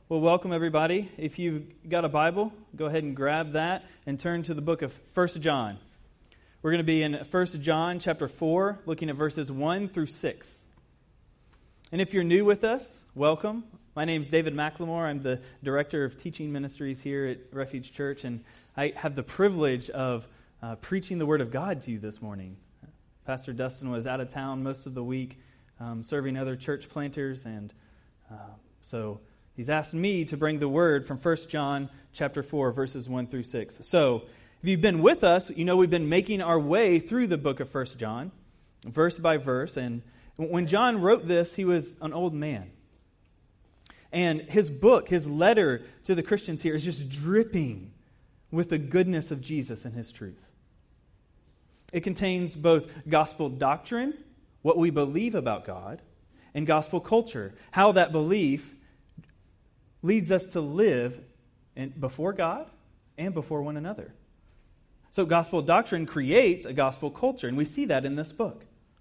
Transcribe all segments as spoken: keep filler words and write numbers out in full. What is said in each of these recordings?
Well, welcome everybody. If you've got a Bible, go ahead and grab that and turn to the book of First John. We're going to be in First John chapter four, looking at verses one through six. And if you're new with us, welcome. My name is David McLemore. I'm the Director of Teaching Ministries here at Refuge Church, and I have the privilege of uh, preaching the Word of God to you this morning. Pastor Dustin was out of town most of the week, um, serving other church planters, and uh, so he's asked me to bring the Word from First John chapter four, verses one through six. So, if you've been with us, you know we've been making our way through the book of First John, verse by verse, and when John wrote this, he was an old man. And his book, his letter to the Christians here is just dripping with the goodness of Jesus and His truth. It contains both gospel doctrine, what we believe about God, and gospel culture, how that belief leads us to live in, before God and before one another. So gospel doctrine creates a gospel culture, and we see that in this book.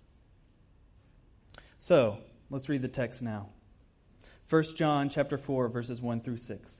So, let's read the text now. First John chapter four, verses one through six.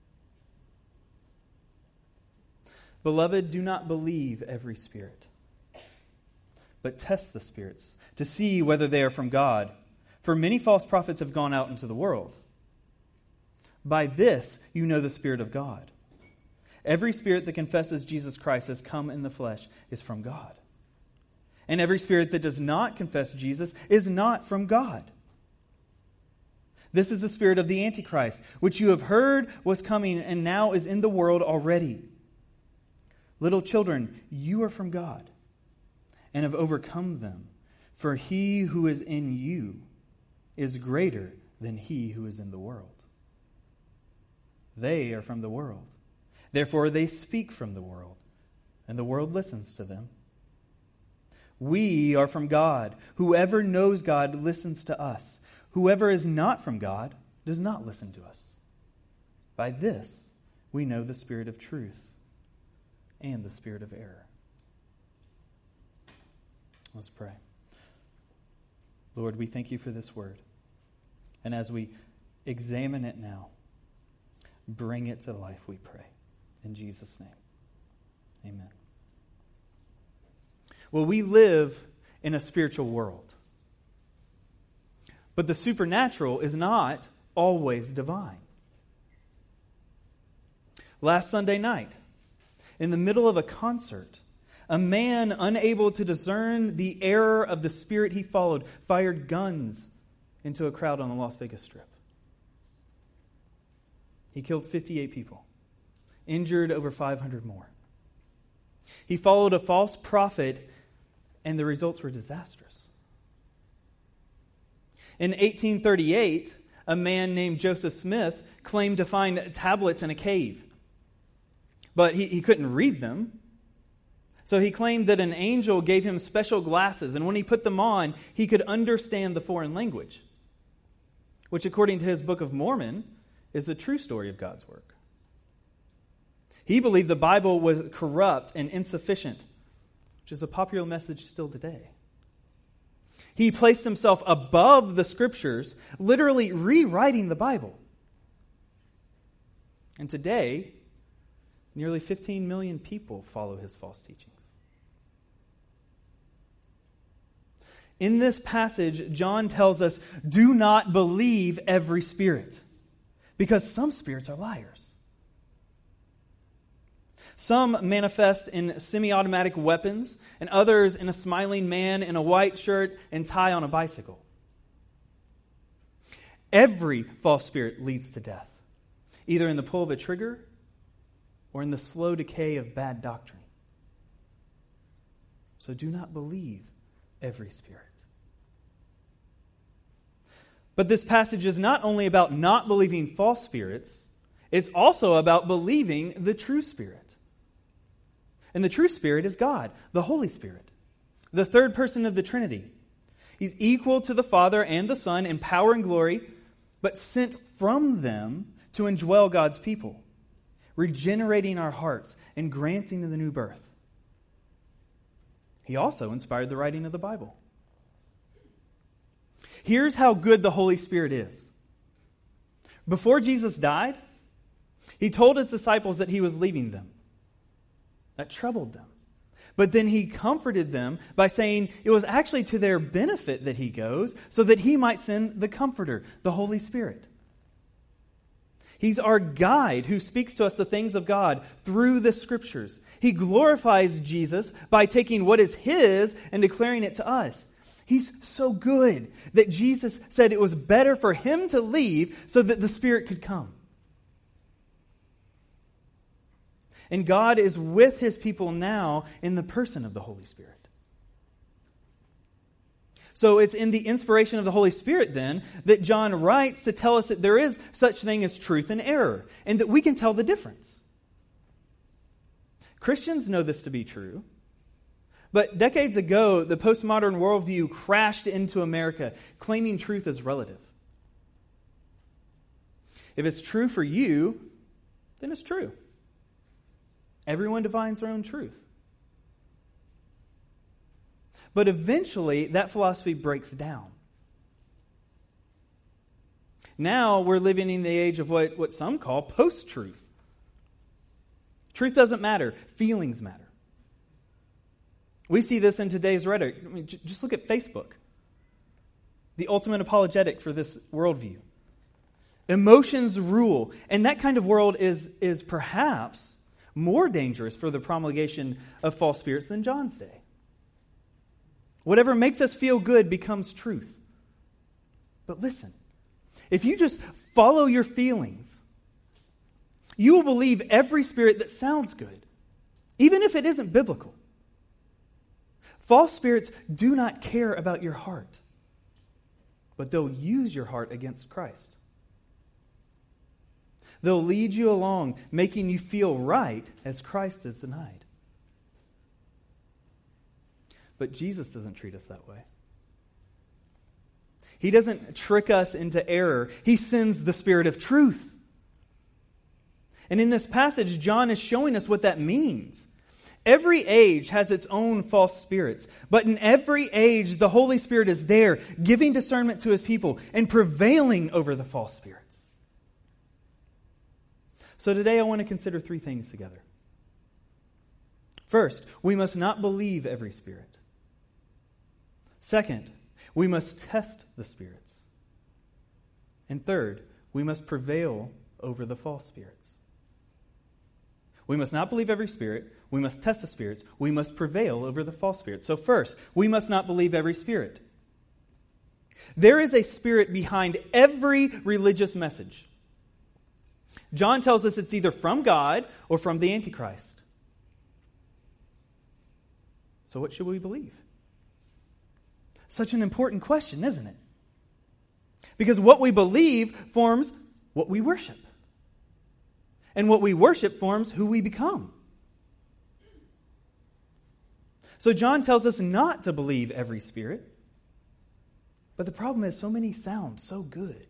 Beloved, do not believe every spirit, but test the spirits to see whether they are from God. For many false prophets have gone out into the world. By this you know the Spirit of God. Every spirit that confesses Jesus Christ has come in the flesh is from God. And every spirit that does not confess Jesus is not from God. This is the spirit of the Antichrist, which you have heard was coming and now is in the world already. Little children, you are from God and have overcome them, for he who is in you is greater than he who is in the world. They are from the world. Therefore they speak from the world, and the world listens to them. We are from God. Whoever knows God listens to us. Whoever is not from God does not listen to us. By this we know the spirit of truth and the spirit of error. Let's pray. Lord, we thank you for this word. And as we examine it now, bring it to life, we pray. In Jesus' name, amen. Well, we live in a spiritual world. But the supernatural is not always divine. Last Sunday night, in the middle of a concert, a man unable to discern the error of the spirit he followed fired guns into a crowd on the Las Vegas Strip. He killed fifty-eight people, injured over five hundred more. He followed a false prophet, and the results were disastrous. In eighteen thirty-eight, a man named Joseph Smith claimed to find tablets in a cave. But he, he couldn't read them. So he claimed that an angel gave him special glasses, and when he put them on, he could understand the foreign language, which according to his Book of Mormon is the true story of God's work. He believed the Bible was corrupt and insufficient, which is a popular message still today. He placed himself above the Scriptures, literally rewriting the Bible. And today, nearly fifteen million people follow his false teachings. In this passage, John tells us, do not believe every spirit, because some spirits are liars. Some manifest in semi-automatic weapons, and others in a smiling man in a white shirt and tie on a bicycle. Every false spirit leads to death, either in the pull of a trigger or in the slow decay of bad doctrine. So do not believe every spirit. But this passage is not only about not believing false spirits, it's also about believing the true spirit. And the true Spirit is God, the Holy Spirit, the third person of the Trinity. He's equal to the Father and the Son in power and glory, but sent from them to indwell God's people, regenerating our hearts and granting the new birth. He also inspired the writing of the Bible. Here's how good the Holy Spirit is. Before Jesus died, he told his disciples that he was leaving them. That troubled them. But then he comforted them by saying it was actually to their benefit that he goes, so that he might send the Comforter, the Holy Spirit. He's our guide who speaks to us the things of God through the Scriptures. He glorifies Jesus by taking what is his and declaring it to us. He's so good that Jesus said it was better for him to leave so that the Spirit could come. And God is with his people now in the person of the Holy Spirit. So it's in the inspiration of the Holy Spirit then that John writes to tell us that there is such thing as truth and error, and that we can tell the difference. Christians know this to be true. But decades ago, the postmodern worldview crashed into America, claiming truth is relative. If it's true for you, then it's true. Everyone defines their own truth. But eventually, that philosophy breaks down. Now, we're living in the age of what, what some call post-truth. Truth doesn't matter. Feelings matter. We see this in today's rhetoric. I mean, j- just look at Facebook. The ultimate apologetic for this worldview. Emotions rule. And that kind of world is, is perhaps more dangerous for the promulgation of false spirits than John's day. Whatever makes us feel good becomes truth. But listen, if you just follow your feelings, you will believe every spirit that sounds good, even if it isn't biblical. False spirits do not care about your heart, but they'll use your heart against Christ. They'll lead you along, making you feel right as Christ is denied. But Jesus doesn't treat us that way. He doesn't trick us into error. He sends the Spirit of truth. And in this passage, John is showing us what that means. Every age has its own false spirits, but in every age, the Holy Spirit is there, giving discernment to his people and prevailing over the false spirits. So today I want to consider three things together. First, we must not believe every spirit. Second, we must test the spirits. And third, we must prevail over the false spirits. We must not believe every spirit. We must test the spirits. We must prevail over the false spirits. So first, we must not believe every spirit. There is a spirit behind every religious message. John tells us it's either from God or from the Antichrist. So what should we believe? Such an important question, isn't it? Because what we believe forms what we worship. And what we worship forms who we become. So John tells us not to believe every spirit. But the problem is so many sound so good.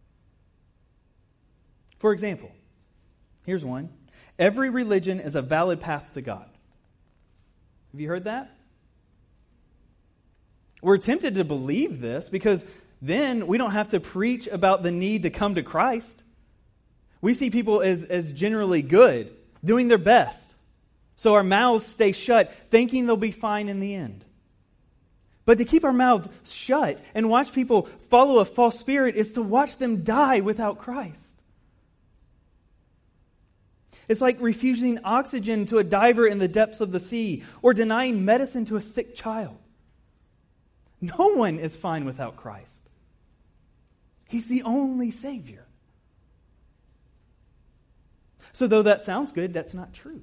For example, here's one. Every religion is a valid path to God. Have you heard that? We're tempted to believe this because then we don't have to preach about the need to come to Christ. We see people as, as generally good, doing their best. So our mouths stay shut, thinking they'll be fine in the end. But to keep our mouths shut and watch people follow a false spirit is to watch them die without Christ. It's like refusing oxygen to a diver in the depths of the sea or denying medicine to a sick child. No one is fine without Christ. He's the only Savior. So though that sounds good, that's not true.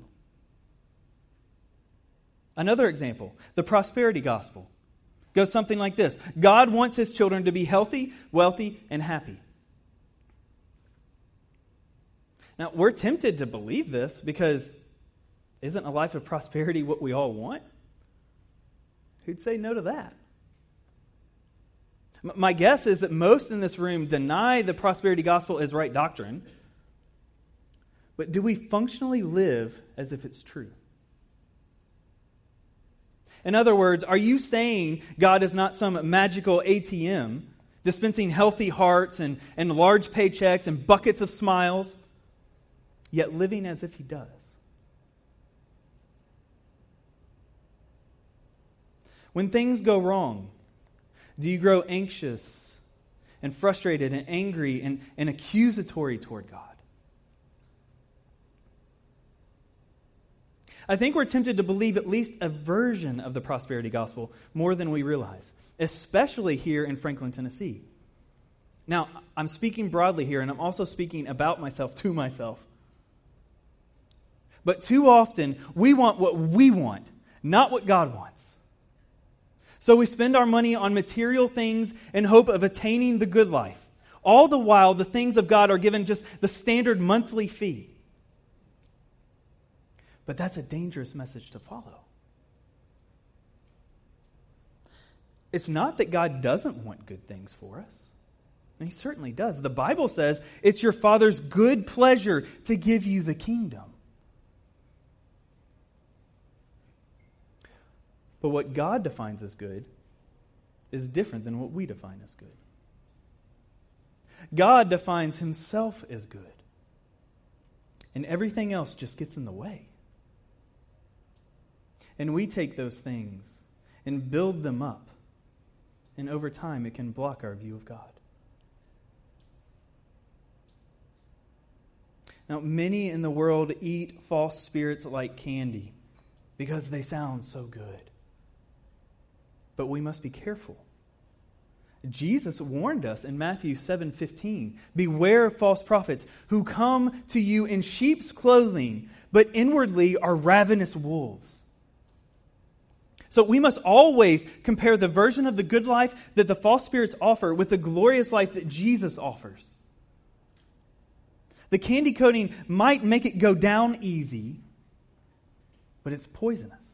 Another example, the prosperity gospel, goes something like this. God wants his children to be healthy, wealthy, and happy. Now, we're tempted to believe this because isn't a life of prosperity what we all want? Who'd say no to that? My guess is that most in this room deny the prosperity gospel as right doctrine. But do we functionally live as if it's true? In other words, are you saying God is not some magical A T M dispensing healthy hearts and, and large paychecks and buckets of smiles, yet living as if he does. When things go wrong, do you grow anxious and frustrated and angry and, and accusatory toward God? I think we're tempted to believe at least a version of the prosperity gospel more than we realize, especially here in Franklin, Tennessee. Now, I'm speaking broadly here, and I'm also speaking about myself to myself. But too often, we want what we want, not what God wants. So we spend our money on material things in hope of attaining the good life. All the while, the things of God are given just the standard monthly fee. But that's a dangerous message to follow. It's not that God doesn't want good things for us. And He certainly does. The Bible says it's your Father's good pleasure to give you the kingdom. But what God defines as good is different than what we define as good. God defines Himself as good. And everything else just gets in the way. And we take those things and build them up. And over time, it can block our view of God. Now, many in the world eat false spirits like candy because they sound so good. But we must be careful. Jesus warned us in Matthew seven fifteen, beware of false prophets who come to you in sheep's clothing, but inwardly are ravenous wolves. So we must always compare the version of the good life that the false spirits offer with the glorious life that Jesus offers. The candy coating might make it go down easy, but it's poisonous.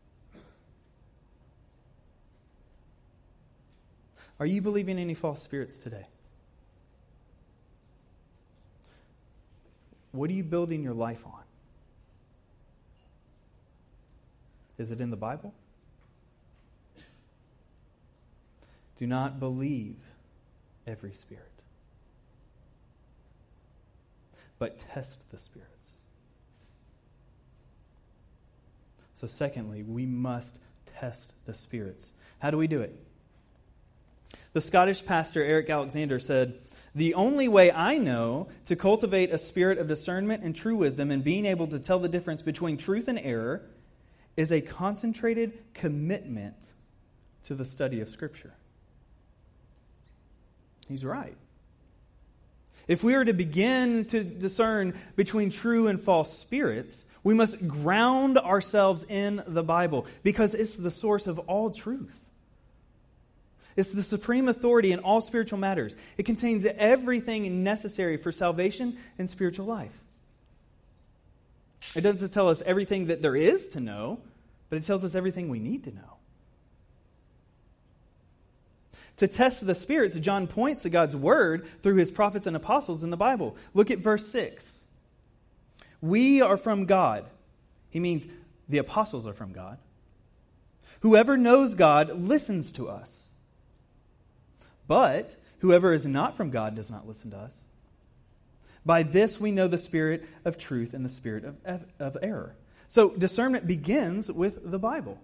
Are you believing any false spirits today? What are you building your life on? Is it in the Bible? Do not believe every spirit, but test the spirits. So secondly, we must test the spirits. How do we do it? The Scottish pastor Eric Alexander said, "The only way I know to cultivate a spirit of discernment and true wisdom and being able to tell the difference between truth and error is a concentrated commitment to the study of Scripture." He's right. If we are to begin to discern between true and false spirits, we must ground ourselves in the Bible because it's the source of all truth. It's the supreme authority in all spiritual matters. It contains everything necessary for salvation and spiritual life. It doesn't tell us everything that there is to know, but it tells us everything we need to know. To test the spirits, John points to God's word through his prophets and apostles in the Bible. Look at verse six. We are from God. He means the apostles are from God. Whoever knows God listens to us. But whoever is not from God does not listen to us. By this we know the spirit of truth and the spirit of, of error. So discernment begins with the Bible.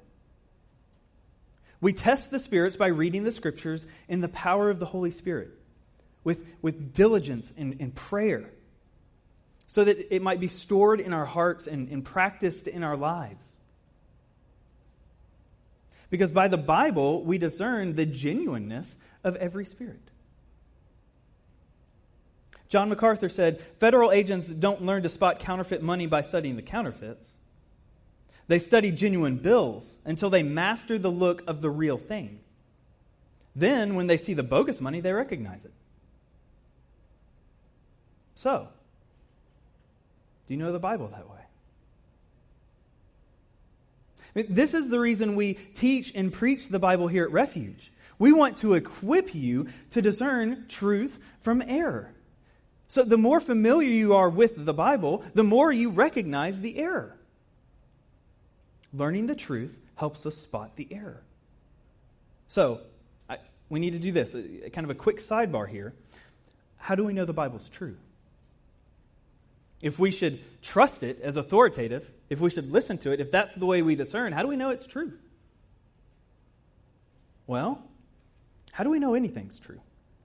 We test the spirits by reading the Scriptures in the power of the Holy Spirit, with, with diligence and, and prayer, so that it might be stored in our hearts and, and practiced in our lives. Because by the Bible, we discern the genuineness of every spirit. John MacArthur said, federal agents don't learn to spot counterfeit money by studying the counterfeits. They study genuine bills until they master the look of the real thing. Then, when they see the bogus money, they recognize it. So, do you know the Bible that way? I mean, this is the reason we teach and preach the Bible here at Refuge. We want to equip you to discern truth from error. So the more familiar you are with the Bible, the more you recognize the error. Learning the truth helps us spot the error. So, I, we need to do this, kind of a quick sidebar here. How do we know the Bible's true? If we should trust it as authoritative, if we should listen to it, if that's the way we discern, how do we know it's true? Well, how do we know anything's true?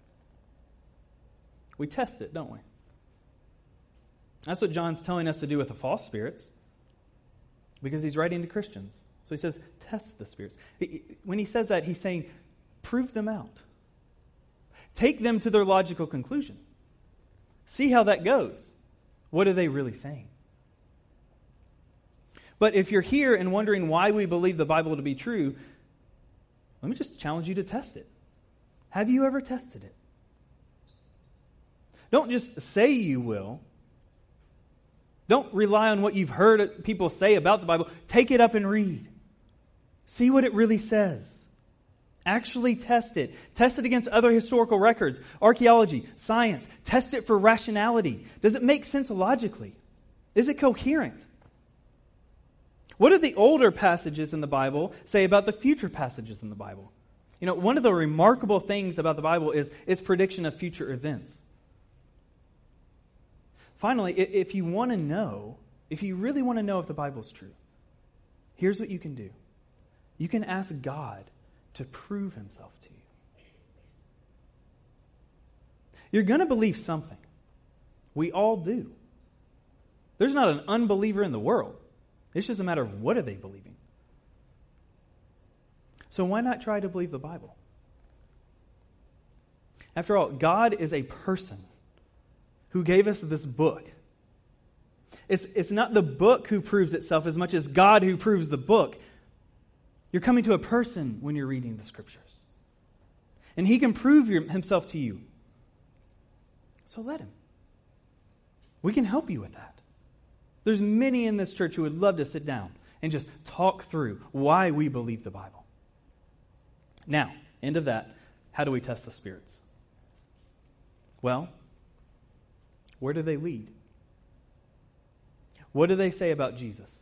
We test it, don't we? That's what John's telling us to do with the false spirits, because he's writing to Christians. So he says, test the spirits. When he says that, he's saying, prove them out. Take them to their logical conclusion. See how that goes. What are they really saying? But if you're here and wondering why we believe the Bible to be true, let me just challenge you to test it. Have you ever tested it? Don't just say you will. Don't rely on what you've heard people say about the Bible. Take it up and read. See what it really says. Actually test it. Test it against other historical records, archaeology, science. Test it for rationality. Does it make sense logically? Is it coherent? What do the older passages in the Bible say about the future passages in the Bible? You know, one of the remarkable things about the Bible is its prediction of future events. Finally, if you want to know, if you really want to know if the Bible is true, here's what you can do. You can ask God to prove himself to you. You're going to believe something. We all do. There's not an unbeliever in the world. It's just a matter of what are they believing. So why not try to believe the Bible? After all, God is a person who gave us this book. It's, it's not the book who proves itself as much as God who proves the book. You're coming to a person when you're reading the Scriptures. And he can prove your, himself to you. So let him. We can help you with that. There's many in this church who would love to sit down and just talk through why we believe the Bible. Now, end of that, how do we test the spirits? Well, where do they lead? What do they say about Jesus?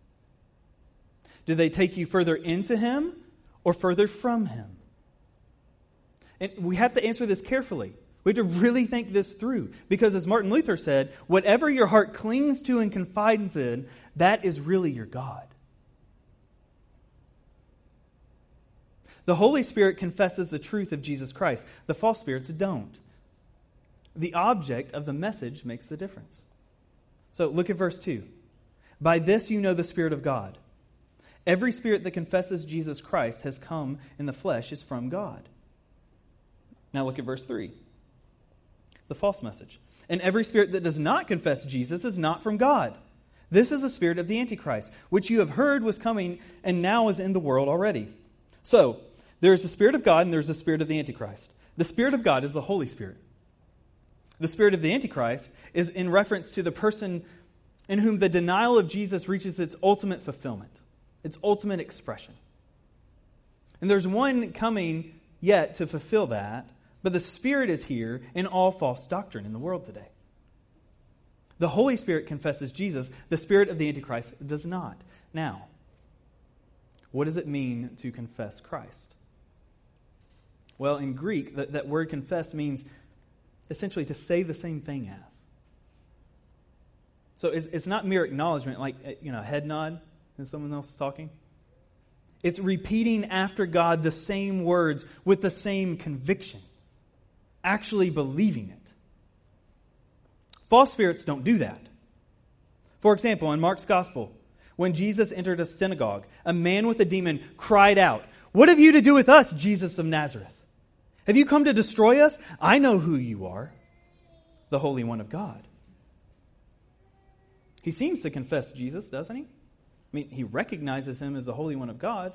Do they take you further into him or further from him? And we have to answer this carefully. We have to really think this through. Because as Martin Luther said, whatever your heart clings to and confides in, that is really your God. The Holy Spirit confesses the truth of Jesus Christ. The false spirits don't. The object of the message makes the difference. So look at verse two. By this you know the Spirit of God. Every spirit that confesses Jesus Christ has come in the flesh is from God. Now look at verse three. The false message. And every spirit that does not confess Jesus is not from God. This is the spirit of the Antichrist, which you have heard was coming and now is in the world already. So, there is the Spirit of God and there is the spirit of the Antichrist. The Spirit of God is the Holy Spirit. The spirit of the Antichrist is in reference to the person in whom the denial of Jesus reaches its ultimate fulfillment, its ultimate expression. And there's one coming yet to fulfill that, but the Spirit is here in all false doctrine in the world today. The Holy Spirit confesses Jesus. The spirit of the Antichrist does not. Now, what does it mean to confess Christ? Well, in Greek, that, that word confess means essentially to say the same thing as. So it's, it's not mere acknowledgement, like, you know, head nod and someone else is talking. It's repeating after God the same words with the same conviction. Actually believing it. False spirits don't do that. For example, in Mark's Gospel, when Jesus entered a synagogue, a man with a demon cried out, "What have you to do with us, Jesus of Nazareth? Have you come to destroy us? I know who you are, the Holy One of God." He seems to confess Jesus, doesn't he? I mean, he recognizes him as the Holy One of God.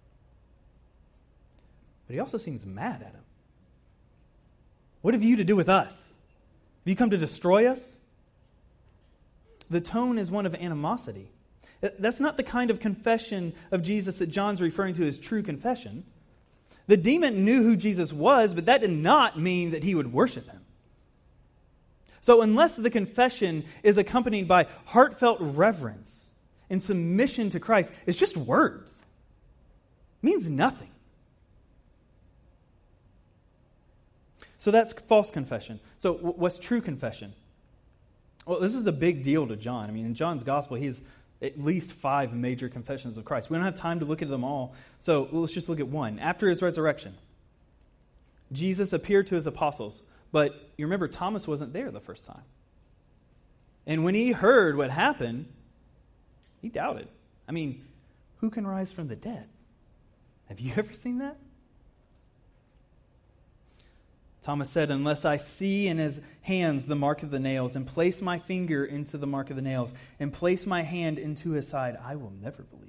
But he also seems mad at him. What have you to do with us? Have you come to destroy us? The tone is one of animosity. That's not the kind of confession of Jesus that John's referring to as true confession. The demon knew who Jesus was, but that did not mean that he would worship him. So unless the confession is accompanied by heartfelt reverence and submission to Christ, it's just words. It means nothing. So that's false confession. So w- what's true confession? Well, this is a big deal to John. I mean, in John's gospel, he's at least five major confessions of Christ. We don't have time to look at them all, so let's just look at one. After his resurrection, Jesus appeared to his apostles, but you remember Thomas wasn't there the first time. And when he heard what happened, he doubted. I mean, who can rise from the dead? Have you ever seen that? Thomas said, unless I see in his hands the mark of the nails, and place my finger into the mark of the nails, and place my hand into his side, I will never believe.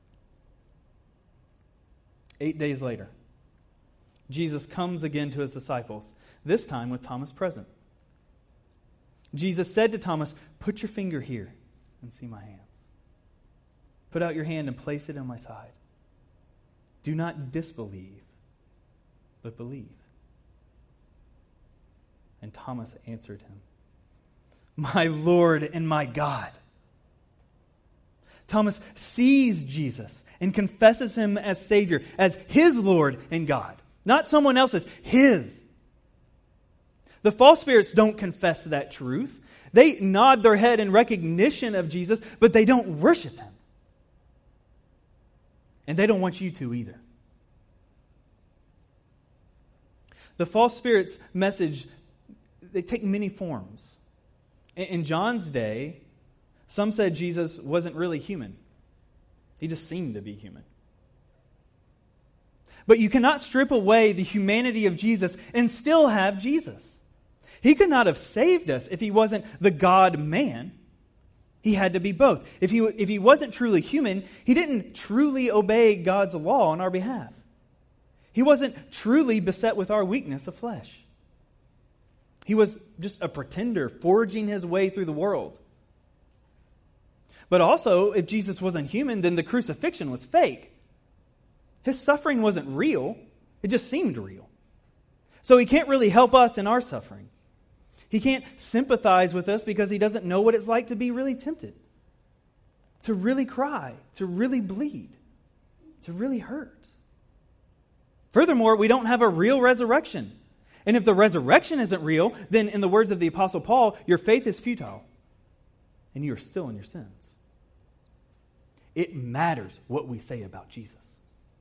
Eight days later, Jesus comes again to his disciples, this time with Thomas present. Jesus said to Thomas, put your finger here and see my hands. Put out your hand and place it on my side. Do not disbelieve, but believe. And Thomas answered him, my Lord and my God. Thomas sees Jesus and confesses him as Savior, as his Lord and God. Not someone else's, his. The false spirits don't confess that truth. They nod their head in recognition of Jesus, but they don't worship him. And they don't want you to either. The false spirits' message, they take many forms. In John's day, some said Jesus wasn't really human. He just seemed to be human. But you cannot strip away the humanity of Jesus and still have Jesus. He could not have saved us if he wasn't the God-man. He had to be both. If he, if he wasn't truly human, he didn't truly obey God's law on our behalf. He wasn't truly beset with our weakness of flesh. He was just a pretender forging his way through the world. But also, if Jesus wasn't human, then the crucifixion was fake. His suffering wasn't real. It just seemed real. So he can't really help us in our suffering. He can't sympathize with us because he doesn't know what it's like to be really tempted, to really cry, to really bleed, to really hurt. Furthermore, we don't have a real resurrection. And if the resurrection isn't real, then in the words of the Apostle Paul, your faith is futile and you are still in your sins. It matters what we say about Jesus.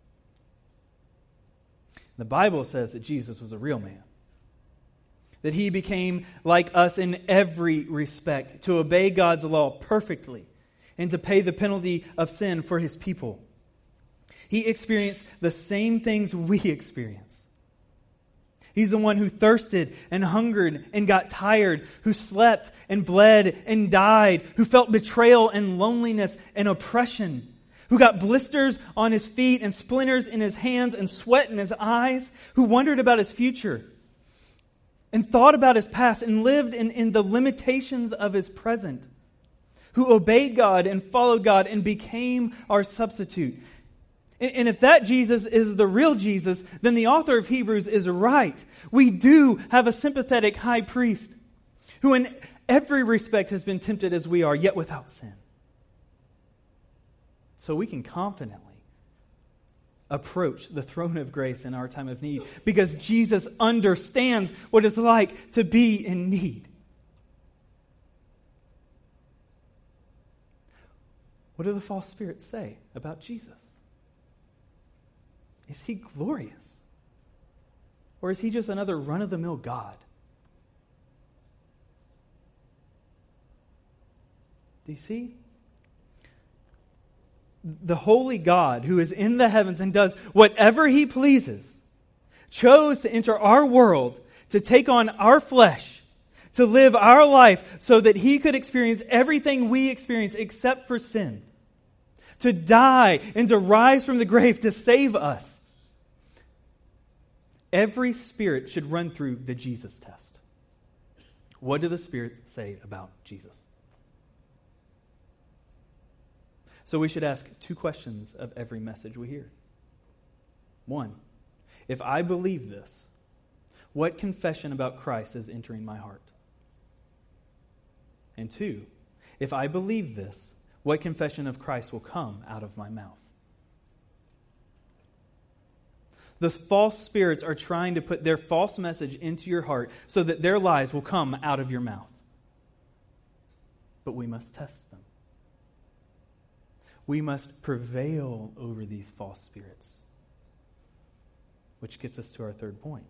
The Bible says that Jesus was a real man, that he became like us in every respect, to obey God's law perfectly and to pay the penalty of sin for his people. He experienced the same things we experience. He's the one who thirsted and hungered and got tired, who slept and bled and died, who felt betrayal and loneliness and oppression, who got blisters on his feet and splinters in his hands and sweat in his eyes, who wondered about his future and thought about his past and lived in, in the limitations of his present, who obeyed God and followed God and became our substitute. And if that Jesus is the real Jesus, then the author of Hebrews is right. We do have a sympathetic high priest who in every respect has been tempted as we are, yet without sin. So we can confidently approach the throne of grace in our time of need because Jesus understands what it's like to be in need. What do the false spirits say about Jesus? Is he glorious? Or is he just another run-of-the-mill God? Do you see? The holy God who is in the heavens and does whatever he pleases chose to enter our world, to take on our flesh, to live our life so that he could experience everything we experience except for sin. To die and to rise from the grave to save us. Every spirit should run through the Jesus test. What do the spirits say about Jesus? So we should ask two questions of every message we hear. One, if I believe this, what confession about Christ is entering my heart? And two, if I believe this, what confession of Christ will come out of my mouth? The false spirits are trying to put their false message into your heart so that their lies will come out of your mouth. But we must test them. We must prevail over these false spirits. Which gets us to our third point.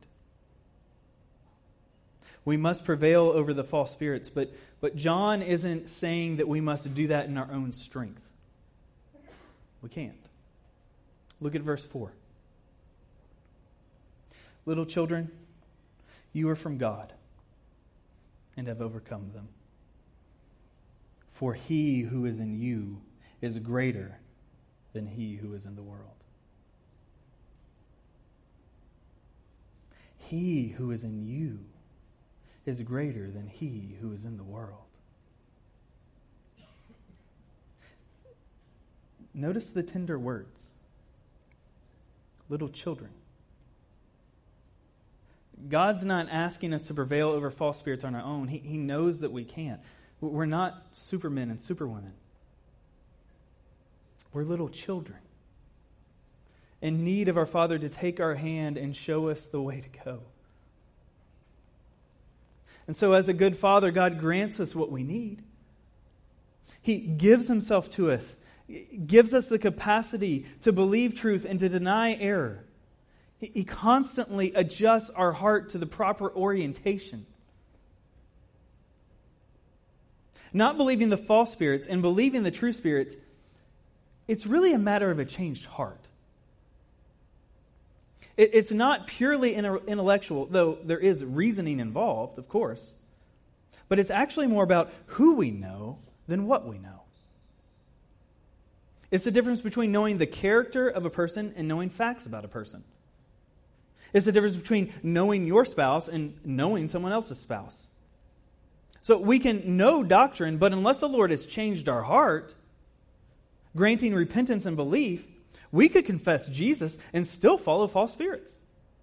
We must prevail over the false spirits, but, but John isn't saying that we must do that in our own strength. We can't. Look at verse four. Little children, you are from God and have overcome them. For he who is in you is greater than he who is in the world. He who is in you is greater than he who is in the world. Notice the tender words. Little children. God's not asking us to prevail over false spirits on our own. He, he knows that we can't. We're not supermen and superwomen. We're little children in need of our Father to take our hand and show us the way to go. And so as a good Father, God grants us what we need. He gives Himself to us, gives us the capacity to believe truth and to deny error. He, he constantly adjusts our heart to the proper orientation. Not believing the false spirits and believing the true spirits, it's really a matter of a changed heart. It, it's not purely intellectual, though there is reasoning involved, of course. But it's actually more about who we know than what we know. It's the difference between knowing the character of a person and knowing facts about a person. It's the difference between knowing your spouse and knowing someone else's spouse. So we can know doctrine, but unless the Lord has changed our heart, granting repentance and belief, we could confess Jesus and still follow false spirits.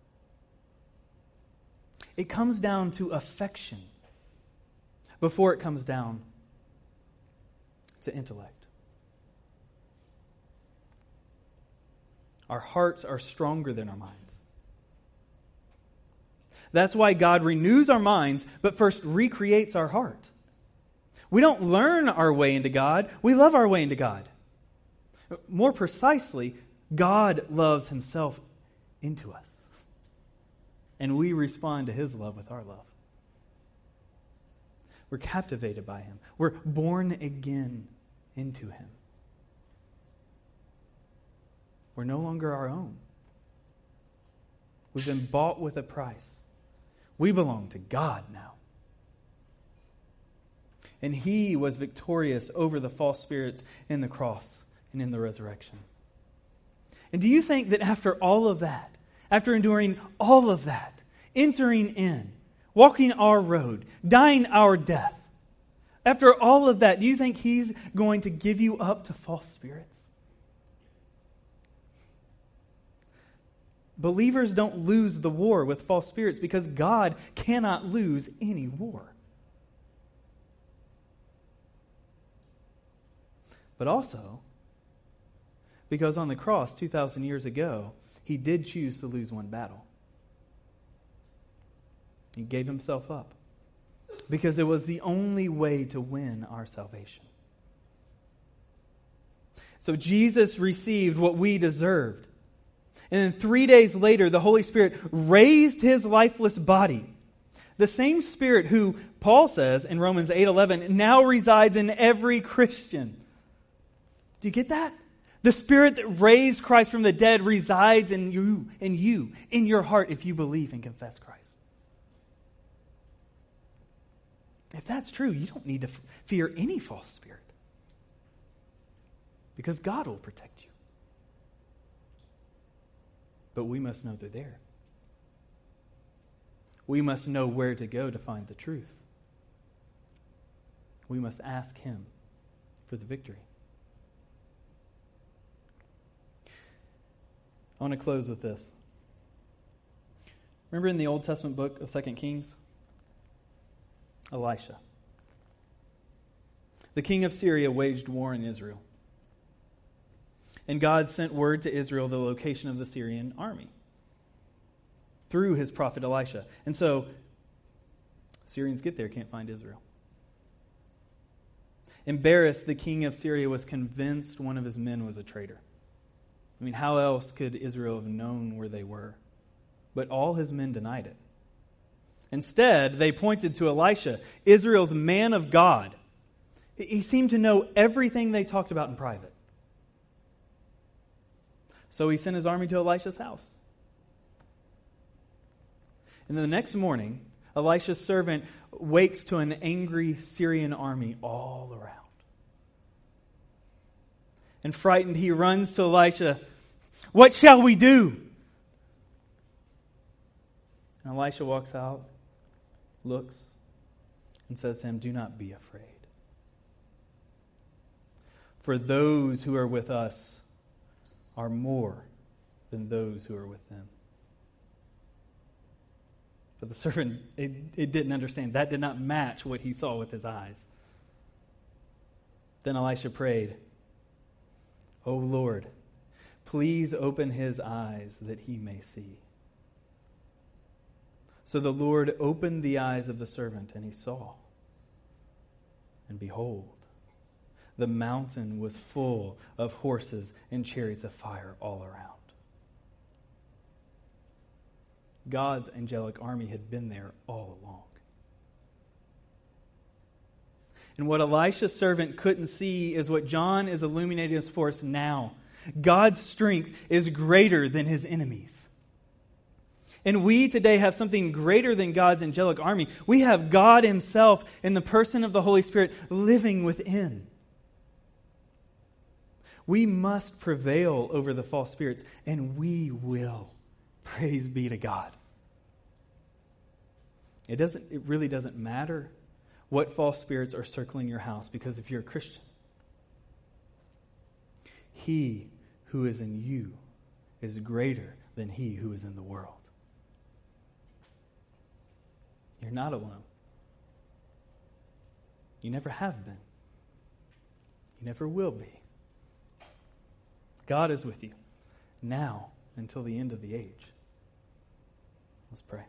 It comes down to affection before it comes down to intellect. Our hearts are stronger than our minds. That's why God renews our minds, but first recreates our heart. We don't learn our way into God, we love our way into God. More precisely, God loves Himself into us. And we respond to His love with our love. We're captivated by Him. We're born again into Him. We're no longer our own. We've been bought with a price. We belong to God now. And He was victorious over the false spirits in the cross and in the resurrection. And do you think that after all of that, after enduring all of that, entering in, walking our road, dying our death, after all of that, do you think He's going to give you up to false spirits? Believers don't lose the war with false spirits because God cannot lose any war. But also, because on the cross two thousand years ago, He did choose to lose one battle. He gave Himself up because it was the only way to win our salvation. So Jesus received what we deserved. And then three days later, the Holy Spirit raised His lifeless body. The same Spirit who, Paul says in Romans eight eleven, now resides in every Christian. Do you get that? The Spirit that raised Christ from the dead resides in you, in you, in your heart if you believe and confess Christ. If that's true, you don't need to f- fear any false spirit. Because God will protect you. But we must know they're there. We must know where to go to find the truth. We must ask Him for the victory. I want to close with this. Remember in the Old Testament book of Second Kings? Elisha. The king of Syria waged war in Israel. And God sent word to Israel the location of the Syrian army. through his prophet Elisha. And so, Syrians get there, can't find Israel. Embarrassed, the king of Syria was convinced one of his men was a traitor. I mean, how else could Israel have known where they were? But all his men denied it. Instead, they pointed to Elisha, Israel's man of God. He seemed to know everything they talked about in private. So he sent his army to Elisha's house. And then the next morning, Elisha's servant wakes to an angry Syrian army all around. And frightened, he runs to Elisha. What shall we do? And Elisha walks out, looks, and says to him, do not be afraid. For those who are with us are more than those who are with them. But the servant, it, it didn't understand. That did not match what he saw with his eyes. Then Elisha prayed, O Lord, please open his eyes that he may see. So the Lord opened the eyes of the servant, and he saw. And behold, the mountain was full of horses and chariots of fire all around. God's angelic army had been there all along. And what Elisha's servant couldn't see is what John is illuminating us for us now. God's strength is greater than his enemies. And we today have something greater than God's angelic army. We have God himself in the person of the Holy Spirit living within. We must prevail over the false spirits, and we will. Praise be to God. It doesn't. It really doesn't matter what false spirits are circling your house, because if you're a Christian, he who is in you is greater than he who is in the world. You're not alone. You never have been. You never will be. God is with you now until the end of the age. Let's pray.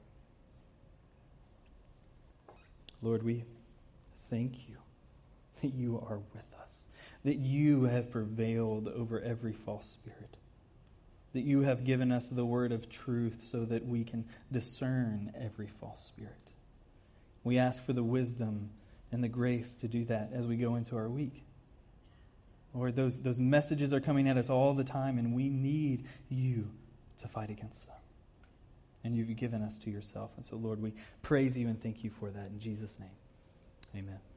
Lord, we thank you that you are with us, that you have prevailed over every false spirit, that you have given us the word of truth so that we can discern every false spirit. We ask for the wisdom and the grace to do that as we go into our week. Lord, those, those messages are coming at us all the time, and we need you to fight against them. And you've given us to yourself. And so, Lord, we praise you and thank you for that. In Jesus' name, amen.